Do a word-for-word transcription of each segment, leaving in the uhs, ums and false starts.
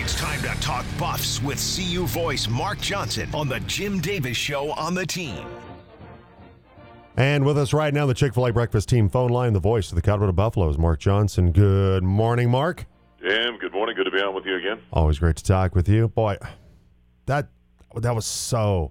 It's time to talk Buffs with C U voice Mark Johnson on the Jim Davis Show on the Team. And with us right now, the Chick-fil-A Breakfast Team phone line, the voice of the Colorado Buffaloes, Mark Johnson. Good morning, Mark. Jim, good morning. Good to be on with you again. Always great to talk with you. Boy, that that was so,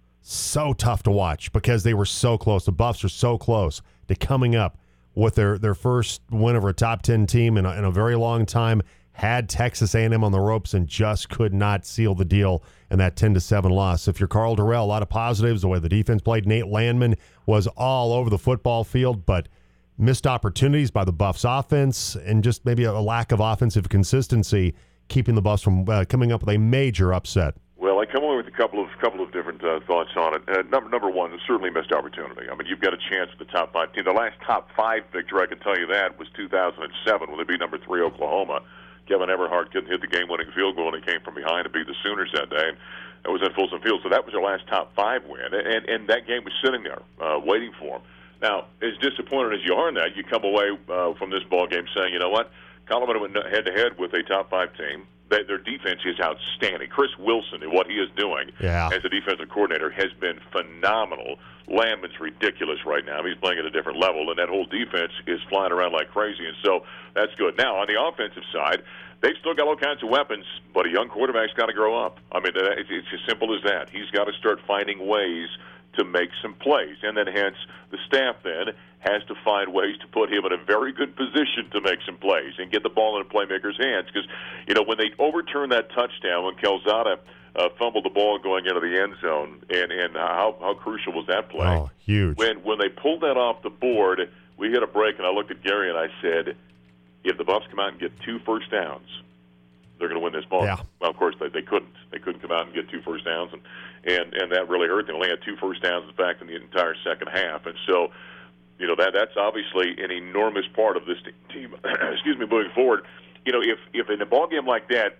so tough to watch because they were so close. The Buffs are so close to coming up with their, their first win over a top ten team in a, in a very long time. Had Texas A and M on the ropes and just could not seal the deal in that ten to seven loss. If you're Carl Durrell, a lot of positives, the way the defense played. Nate Landman was all over the football field, but missed opportunities by the Buffs offense and just maybe a lack of offensive consistency keeping the Buffs from uh, coming up with a major upset. Well, I come away with a couple of couple of different uh, thoughts on it. Uh, number number one, certainly missed opportunity. I mean, you've got a chance at the top five team. The last top five victory, I can tell you that, was two thousand seven when they beat number three Oklahoma. Kevin Everhart couldn't hit the game-winning field goal, and he came from behind to beat the Sooners that day. And it was at Folsom Field, so that was their last top five win. And and that game was sitting there, uh, waiting for them. Now, as disappointed as you are in that, you come away uh, from this ball game saying, you know what, Colorado went head-to-head with a top five team. They, their defense is outstanding. Chris Wilson and what he is doing yeah. as a defensive coordinator has been phenomenal. Landman's ridiculous right now. He's playing at a different level, and that whole defense is flying around like crazy, and so that's good. Now, on the offensive side, they've still got all kinds of weapons, but a young quarterback's got to grow up. I mean, it's as simple as that. He's got to start finding ways to make some plays, and then hence the staff then has to find ways to put him in a very good position to make some plays and get the ball in a playmaker's hands. Because, you know, when they overturned that touchdown, when Calzada uh, fumbled the ball going into the end zone, and, and how, how crucial was that play? Oh, huge. When, when they pulled that off the board, we hit a break, and I looked at Gary and I said, if the Buffs come out and get two first downs, they're going to win this ball. Yeah. Well, of course, they, they couldn't. They couldn't come out and get two first downs, and, and, and that really hurt. They only had two first downs, in fact, in the entire second half. And so, you know, that that's obviously an enormous part of this team, excuse me, moving forward. You know, if, if in a ball game like that,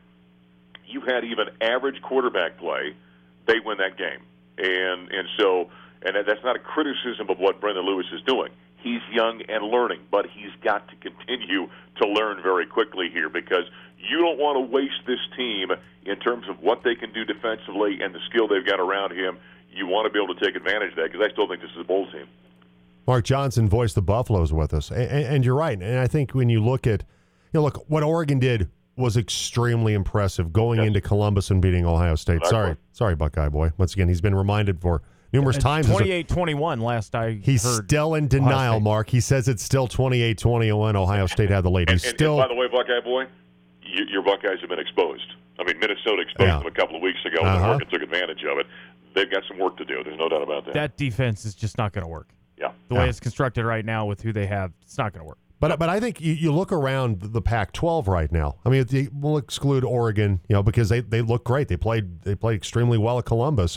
you had even average quarterback play, they win that game. And, and so, and that's not a criticism of what Brendan Lewis is doing. He's young and learning, but he's got to continue to learn very quickly here because you don't want to waste this team in terms of what they can do defensively and the skill they've got around him. You want to be able to take advantage of that because I still think this is a bowl team. Mark Johnson voiced the Buffaloes with us, and, and you're right. And I think when you look at, you know, look, what Oregon did was extremely impressive going yes. into Columbus and beating Ohio State. Exactly. Sorry, sorry, Buckeye boy. Once again, he's been reminded for numerous it's times. twenty-eight twenty-one last I He's heard still in denial, Mark. He says it's still twenty-eight twenty-one. Ohio State had the lead. He's and, and, still. And by the way, Buckeye boy, you, your Buckeyes have been exposed. I mean, Minnesota exposed yeah. them a couple of weeks ago, uh-huh. and Oregon took advantage of it. They've got some work to do. There's no doubt about that. That defense is just not going to work. Yeah. The way yeah. it's constructed right now with who they have, it's not going to work. But but I think you, you look around the Pac twelve right now. I mean, the, we'll exclude Oregon, you know, because they, they look great. They played they played extremely well at Columbus.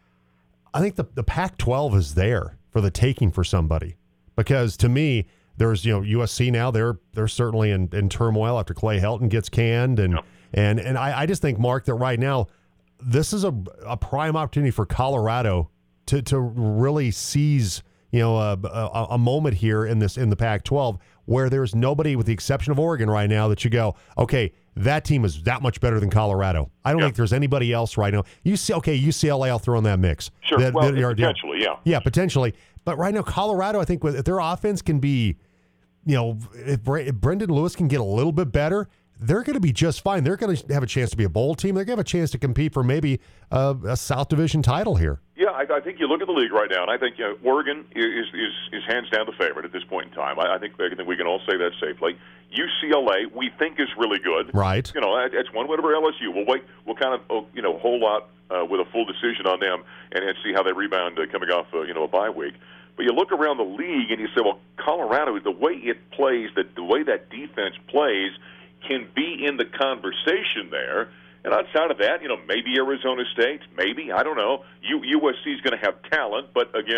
I think the, the Pac twelve is there for the taking for somebody because to me, there's you know U S C now. They're they're certainly in, in turmoil after Clay Helton gets canned, and yep. and and I, I just think, Mark, that right now this is a a prime opportunity for Colorado to to really seize you know a, a, a moment here in this in the Pac twelve where there's nobody with the exception of Oregon right now that you go, okay, that team is that much better than Colorado. I don't yeah. think there's anybody else right now. You see, okay, U C L A, I'll throw in that mix. Sure, that, well, that are, potentially, yeah. Yeah, potentially. But right now, Colorado, I think with, if their offense can be, you know, if, Bre- if Brendan Lewis can get a little bit better, they're going to be just fine. They're going to have a chance to be a bowl team. They're going to have a chance to compete for maybe uh, a South Division title here. Yeah, I, I think you look at the league right now, and I think uh, Oregon is, is is hands down the favorite at this point in time. I, I think I think we can all say that safely. U C L A, we think is really good. Right. You know, that's one win over L S U. We'll wait. We'll kind of you know hold out uh, with a full decision on them and, and see how they rebound uh, coming off uh, you know a bye week. But you look around the league and you say, well, Colorado, the way it plays, that the way that defense plays, can be in the conversation there. And outside of that, you know, maybe Arizona State, maybe, I don't know. U- USC is going to have talent, but again,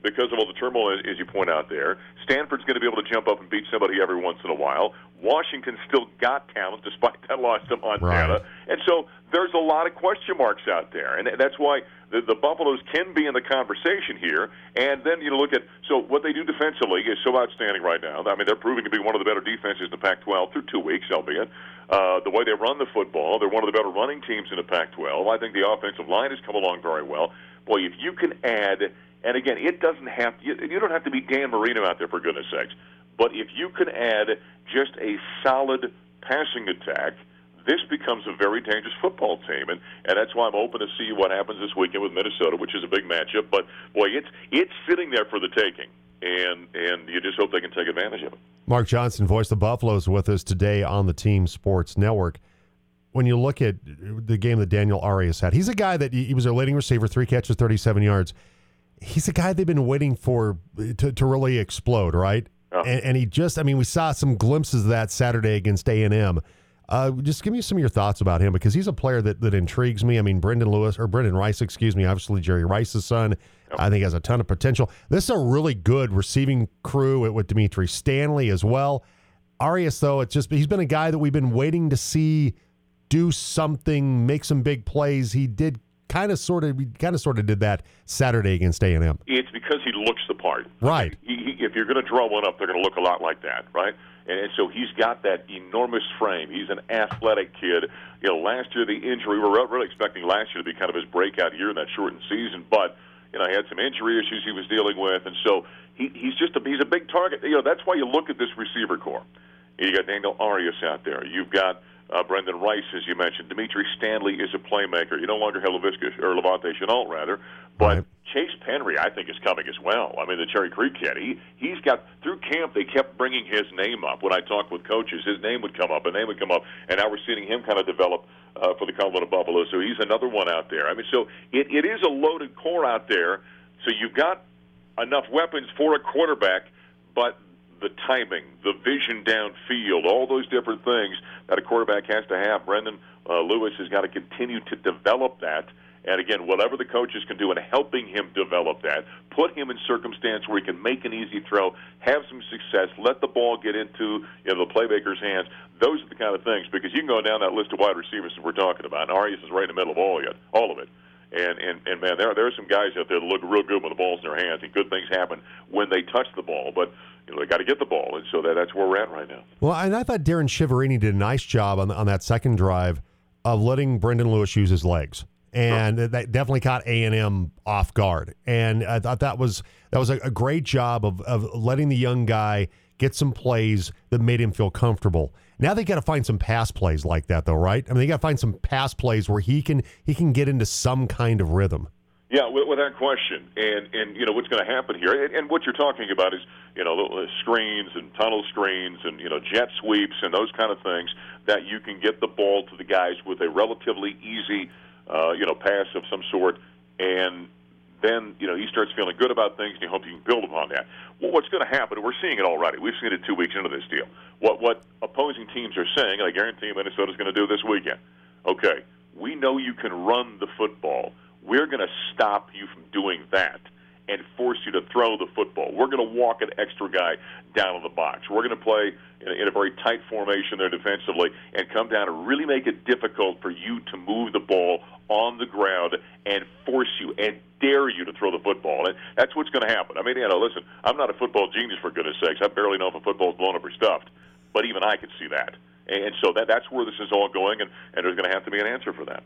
because of all the turmoil, as you point out there. Stanford's going to be able to jump up and beat somebody every once in a while. Washington still got talent despite that loss to Montana. Right. And so there's a lot of question marks out there. And that's why the, the Buffaloes can be in the conversation here. And then you look at, so what they do defensively is so outstanding right now. I mean, they're proving to be one of the better defenses in the Pac twelve through two weeks, albeit. Uh, the way they run the football, they're one of the better running teams in the Pac twelve. I think the offensive line has come along very well. Boy, if you can add, and again, it doesn't have you, you don't have to be Dan Marino out there, for goodness sakes, but if you can add just a solid passing attack, this becomes a very dangerous football team, and, and that's why I'm open to see what happens this weekend with Minnesota, which is a big matchup. But boy, it's it's sitting there for the taking, and and you just hope they can take advantage of it. Mark Johnson, voice the Buffaloes, with us today on the Team Sports Network. When you look at the game that Daniel Arias had, he's a guy that he was their leading receiver, three catches, thirty-seven yards. He's a guy they've been waiting for to, to really explode, right? Oh. And, and he just, I mean, we saw some glimpses of that Saturday against A and M. Uh, just give me some of your thoughts about him, because he's a player that, that intrigues me. I mean, Brendan Lewis, or Brendan Rice, excuse me, obviously Jerry Rice's son. Yep. I think has a ton of potential. This is a really good receiving crew with Dimitri Stanley as well. Arias, though, it's just he's been a guy that we've been waiting to see do something, make some big plays. He did kind of sort of kind of sort of did that Saturday against A and M. It's because he looks the part. Right. He, he, if you're going to draw one up, they're going to look a lot like that, right? And, and so he's got that enormous frame. He's an athletic kid. You know, last year the injury, we were really expecting last year to be kind of his breakout year in that shortened season, but you know, he had some injury issues he was dealing with, and so he, he's just a, he's a big target. You know, that's why you look at this receiver core. You got Daniel Arias out there. You've got Uh, Brendan Rice, as you mentioned. Dimitri Stanley is a playmaker. You no longer have Lavisca, or Levante Chenault, rather. But right. Chase Penry, I think, is coming as well. I mean, the Cherry Creek kid, he, he's got, through camp, they kept bringing his name up. When I talked with coaches, his name would come up, a name would come up, and now we're seeing him kind of develop uh, for the Colorado Buffaloes. So he's another one out there. I mean, so it, it is a loaded core out there. So you've got enough weapons for a quarterback, but the timing, the vision downfield, all those different things that a quarterback has to have. Brendan uh, Lewis has got to continue to develop that. And again, whatever the coaches can do in helping him develop that, put him in circumstance where he can make an easy throw, have some success, let the ball get into you know the playmaker's hands. Those are the kind of things, because you can go down that list of wide receivers that we're talking about. And Arias is right in the middle of all yet, all of it. And, and, and man, there, there are some guys out there that look real good when the ball's in their hands, and good things happen when they touch the ball. But you know, they got to get the ball, and so that, that's where we're at right now. Well, and I thought Darren Shiverini did a nice job on, on that second drive of letting Brendan Lewis use his legs. And sure. That definitely caught A and M off guard. And I thought that was that was a, a great job of, of letting the young guy get some plays that made him feel comfortable. Now they got to find some pass plays like that, though, right? I mean, they got to find some pass plays where he can he can get into some kind of rhythm. Yeah, without question. And, and you know, what's going to happen here, and, and what you're talking about is, you know, screens and tunnel screens and, you know, jet sweeps and those kind of things that you can get the ball to the guys with a relatively easy, uh, you know, pass of some sort, and then, you know, he starts feeling good about things, and you hope you can build upon that. Well, what's going to happen, we're seeing it already. We've seen it two weeks into this deal. What, what opposing teams are saying, and I guarantee Minnesota's going to do this weekend, okay, we know you can run the football. We're going to stop you from doing that and force you to throw the football. We're going to walk an extra guy down in the box. We're going to play in a, in a very tight formation there defensively and come down and really make it difficult for you to move the ball on the ground and force you and dare you to throw the football. And that's what's going to happen. I mean, you know, listen, I'm not a football genius, for goodness sakes. I barely know if a football's blown up or stuffed, but even I can see that. And so that that's where this is all going, and, and there's going to have to be an answer for that.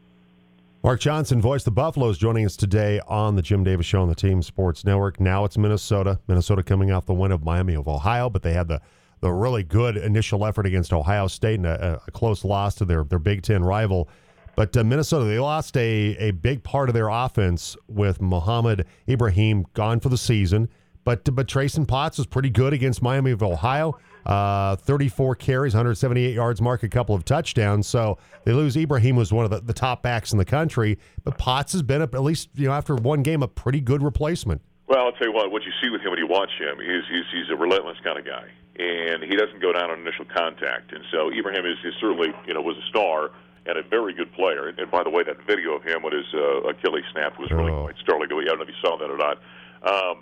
Mark Johnson, voice the Buffaloes, joining us today on the Jim Davis Show on the Team Sports Network. Now it's Minnesota. Minnesota coming off the win of Miami of Ohio, but they had the, the really good initial effort against Ohio State and a, a close loss to their, their Big Ten rival. But uh, Minnesota, they lost a, a big part of their offense with Mohamed Ibrahim gone for the season. But but Trayson Potts was pretty good against Miami of Ohio. Uh, thirty-four carries, one hundred seventy-eight yards, mark a couple of touchdowns. So they lose. Ibrahim was one of the, the top backs in the country. But Potts has been, at least you know after one game, a pretty good replacement. Well, I'll tell you what, what you see with him when you watch him is he's, he's a relentless kind of guy. And he doesn't go down on initial contact. And so Ibrahim is, is certainly, you know, was a star and a very good player. And by the way, that video of him when his uh, Achilles snapped was really oh. quite startling. I don't know if you saw that or not. Um,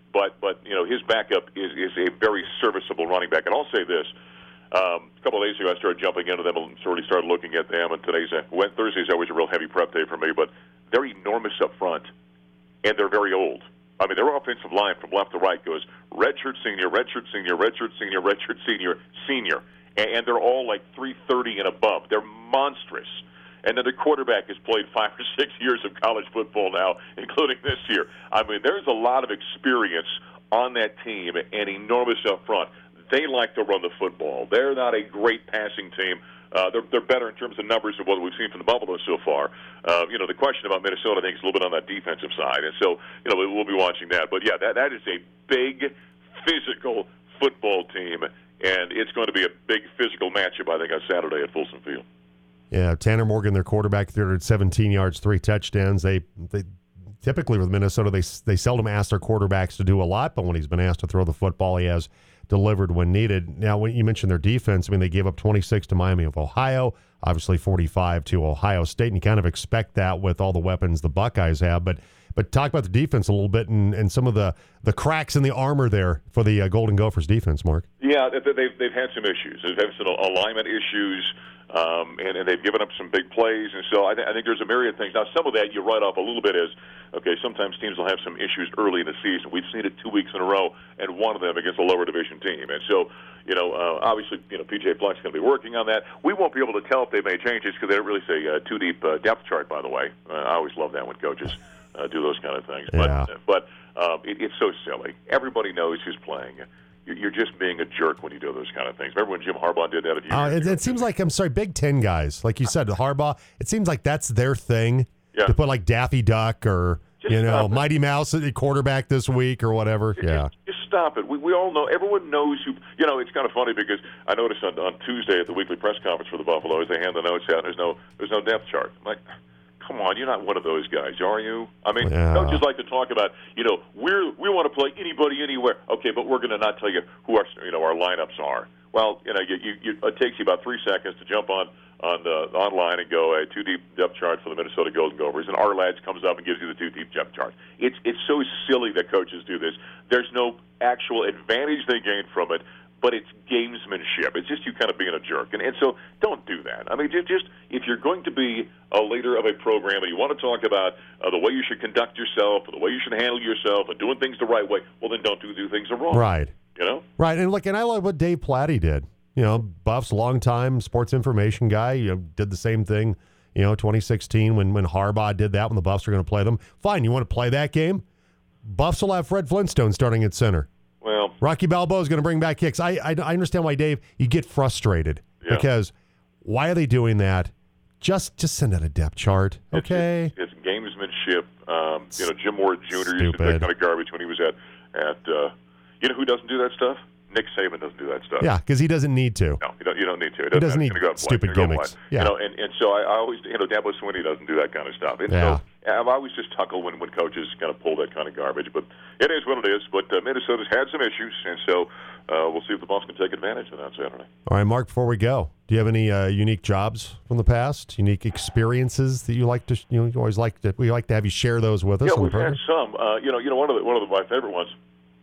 but but you know his backup is is a very serviceable running back. And I'll say this: um, a couple of days ago, I started jumping into them and sort of started looking at them. And today's a, when Thursday's always a real heavy prep day for me, but they're enormous up front, and they're very old. I mean, their offensive line from left to right goes redshirt senior, redshirt senior, redshirt senior, redshirt senior, senior, and, and they're all like three thirty and above. They're monstrous. And then the quarterback has played five or six years of college football now, including this year. I mean, there's a lot of experience on that team and enormous up front. They like to run the football. They're not a great passing team. Uh, they're, they're better in terms of numbers of what we've seen from the Buffaloes so far. Uh, you know, the question about Minnesota, I think, is a little bit on that defensive side. And so, you know, we'll be watching that. But, yeah, that that is a big, physical football team, and it's going to be a big physical matchup, I think, on Saturday at Folsom Field. Yeah, Tanner Morgan, their quarterback, three hundred seventeen yards, three touchdowns. They they typically with Minnesota, they they seldom ask their quarterbacks to do a lot, but when he's been asked to throw the football, he has delivered when needed. Now, when you mentioned their defense, I mean, they gave up twenty-six to Miami of Ohio, obviously forty-five to Ohio State, and you kind of expect that with all the weapons the Buckeyes have. But but talk about the defense a little bit and, and some of the, the cracks in the armor there for the uh, Golden Gophers defense, Mark. Yeah, they've, they've had some issues. They've had some alignment issues. Um, and, and they've given up some big plays, and so I, th- I think there's a myriad of things. Now, some of that you write off a little bit as, okay, sometimes teams will have some issues early in the season. We've seen it two weeks in a row, and one of them against a lower division team. And so, you know, uh, obviously, you know, P J Fleck's going to be working on that. We won't be able to tell if they made changes because they don't really say uh, too deep uh, depth chart, by the way. Uh, I always love that when coaches uh, do those kind of things. Yeah. But, but um, it, it's so silly. Everybody knows who's playing. You're just being a jerk when you do those kind of things. Remember when Jim Harbaugh did that a few uh, years it, ago? it seems like, I'm sorry, Big Ten guys, like you said, Harbaugh, it seems like that's their thing yeah. to put like Daffy Duck or, just you know, Mighty Mouse at the quarterback this week or whatever. Just, yeah. Just stop it. We we all know, everyone knows who, you know, it's kind of funny because I noticed on, on Tuesday at the weekly press conference for the Buffaloes, they hand the notes out and there's no, there's no depth chart. I'm like, come on, you're not one of those guys, are you? I mean, yeah. don't just like to talk about, you know, we're we want to play anybody anywhere. Okay, but we're going to not tell you who our you know our lineups are. Well, you know, you, you, you, it takes you about three seconds to jump on on the online and go a two deep depth chart for the Minnesota Golden Gophers, and our lads comes up and gives you the two deep depth chart. It's it's so silly that coaches do this. There's no actual advantage they gain from it. But it's gamesmanship. It's just you kind of being a jerk. And, and so don't do that. I mean, just, just if you're going to be a leader of a program and you want to talk about uh, the way you should conduct yourself or the way you should handle yourself and doing things the right way, well, then don't do, do things the wrong way. Right. You know? Right. And look, and I love what Dave Platty did. You know, Buff's longtime sports information guy, you know, did the same thing, you know, twenty sixteen when, when Harbaugh did that when the Buffs were going to play them. Fine. You want to play that game? Buffs will have Fred Flintstone starting at center. Well, Rocky Balboa is going to bring back kicks. I, I I understand why, Dave, you get frustrated yeah. because why are they doing that? Just just send out a depth chart, okay? It's, it's, it's gamesmanship. Um, you know, Jim Ward Junior Stupid. used to do that kind of garbage when he was at at. Uh, you know who doesn't do that stuff? Nick Saban doesn't do that stuff. Yeah, because he doesn't need to. No, you don't. You don't need to. He doesn't need go stupid gimmicks. Yeah. You know, and, and so I, I always, you know, Dabo Swinney doesn't do that kind of stuff. And Yeah. so I've always just chuckled when, when coaches kind of pull that kind of garbage. But it is what it is. But uh, Minnesota's had some issues, and so uh, we'll see if the Buffs can take advantage of that Saturday. All right, Mark. Before we go, do you have any uh, unique jobs from the past? Unique experiences that you like to? You know, you always like to. We like to have you share those with us. Yeah, on we've the had some. Uh, you know, you know, one of the, one of the, my favorite ones.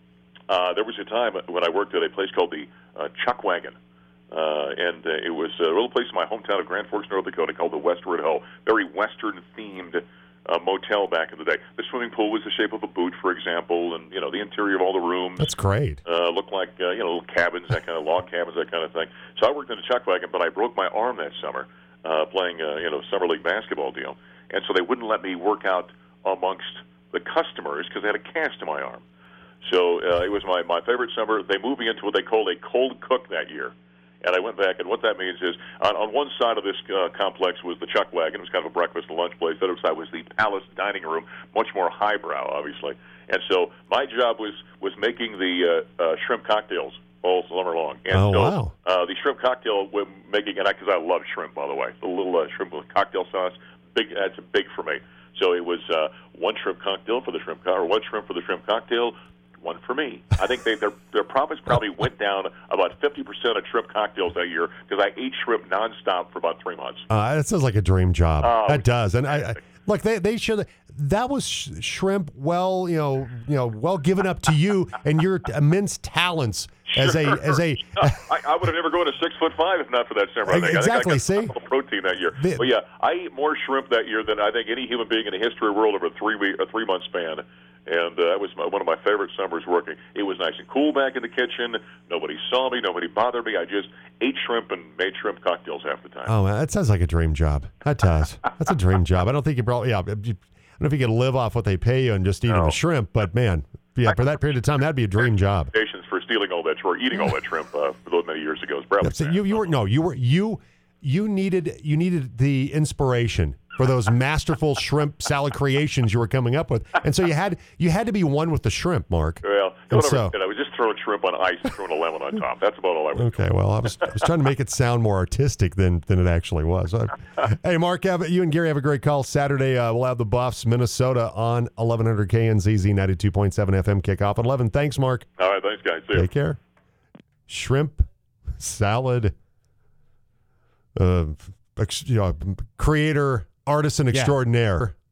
Uh, there was a time when I worked at a place called the uh, Chuck Wagon, uh, and uh, it was a little place in my hometown of Grand Forks, North Dakota, called the Westward Ho. Very Western-themed uh, motel back in the day. The swimming pool was the shape of a boot, for example, and you know the interior of all the rooms. That's great. Uh, looked like uh, you know little cabins, that kind of log cabins, that kind of thing. So I worked in the Chuck Wagon, but I broke my arm that summer uh, playing uh, you know summer league basketball deal, and so they wouldn't let me work out amongst the customers because they had a cast in my arm. So uh, it was my, my favorite summer. They moved me into what they called a cold cook that year. And I went back, and what that means is on, on one side of this uh, complex was the Chuck Wagon. It was kind of a breakfast and lunch place. The other side was the Palace dining room, much more highbrow, obviously. And so my job was, was making the uh, uh, shrimp cocktails all summer long. And oh, so, wow. Uh, the shrimp cocktail, we're making, and because I, I love shrimp, by the way, the little uh, shrimp with cocktail sauce, big. That's big for me. So it was uh, one shrimp cocktail for the shrimp co- or one shrimp for the shrimp cocktail, one for me. I think they, their their profits probably went down about fifty percent of shrimp cocktails that year because I ate shrimp nonstop for about three months. Uh, that sounds like a dream job. Oh, that does, and I, I Look, they they should. That was sh- shrimp. Well, you know, you know, well given up to you and your immense talents as a as a. I, I would have never gone to six foot five if not for that shrimp. I think. Exactly. I think I got See, protein that year. The, but yeah, I ate more shrimp that year than I think any human being in the history of the world over a three week, a three month span. And uh, that was my, one of my favorite summers working. It was nice and cool back in the kitchen. Nobody saw me. Nobody bothered me. I just ate shrimp and made shrimp cocktails half the time. Oh, man, that sounds like a dream job. That does. That's a dream job. I don't think you probably. Yeah, you, I don't know if you could live off what they pay you and just eating No. the shrimp, but man, yeah, for that period of time, that'd be a dream job. Patience for stealing all that or eating all that shrimp uh, for those many years ago. It's probably So you you were no, you were you you needed you needed the inspiration for those masterful shrimp salad creations you were coming up with, and so you had you had to be one with the shrimp, Mark. Well, And whatever. so- I was just throwing shrimp on ice and throwing a lemon on top. That's about all I was. Okay, well, I was I was trying to make it sound more artistic than than it actually was. Uh, hey, Mark, have, you and Gary have a great call Saturday. Uh, we'll have the Buffs, Minnesota on eleven hundred K N Z Z ninety-two point seven F M kickoff at eleven. Thanks, Mark. All right, thanks, guys. See ya. Take care. Shrimp salad, uh, ex, you know, creator, artisan extraordinaire.